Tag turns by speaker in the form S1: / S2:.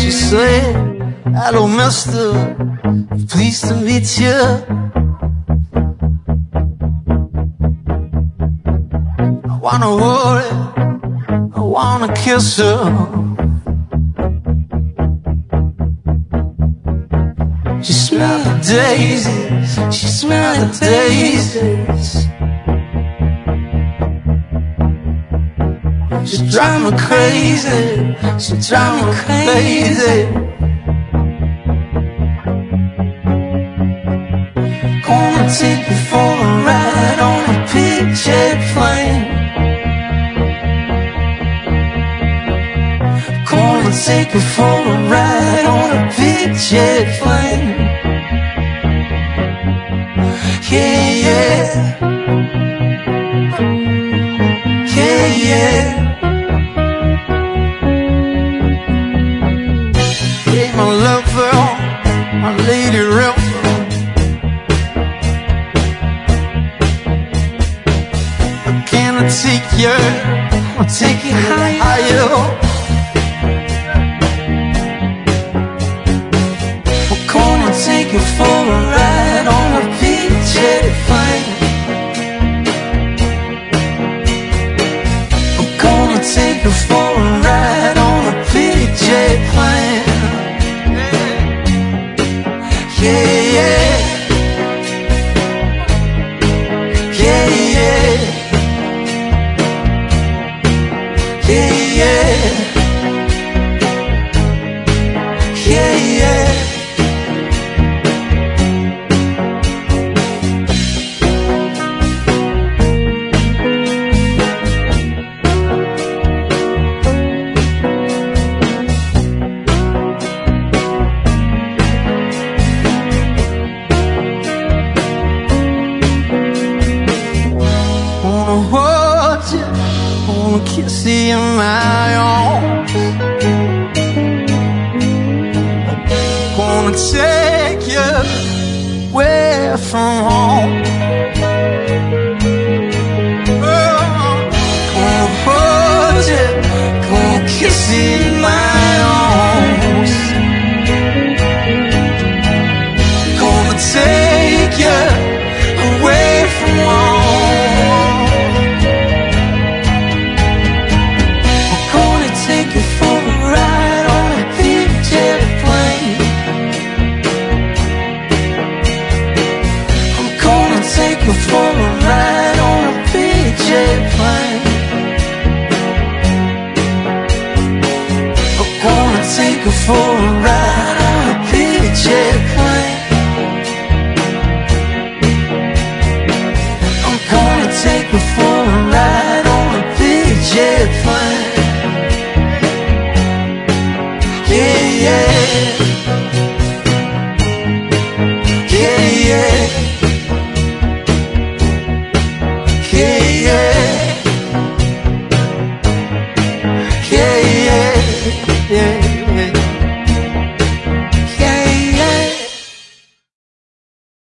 S1: She said, hello mister, pleased to meet you. I wanna hold her, I wanna kiss her. She smelled the daisies, she smelled the daisies. She drive me crazy, she drive me crazy. Gonna take you for a ride on a big jet plane. Gonna take you for a ride on a big jet plane. Yeah, yeah. Yeah, yeah. Hey, my lover, my lady river. Can I take you? I'll take you higher. We're gonna take you for a ride on a big jet plane. We're gonna take you for a ride on a big jet plane. Yeah, yeah. Yeah, yeah. Yeah, yeah. Yeah, yeah. Wanna hold you, wanna kiss you in my arms. Wanna take you away from home. Wanna hold you, wanna kiss you in my arms. Gonna take you away from home. Take you for a ride on a big jet plane. I'm gonna take you for a ride on a big jet plane. I'm gonna take you for a ride.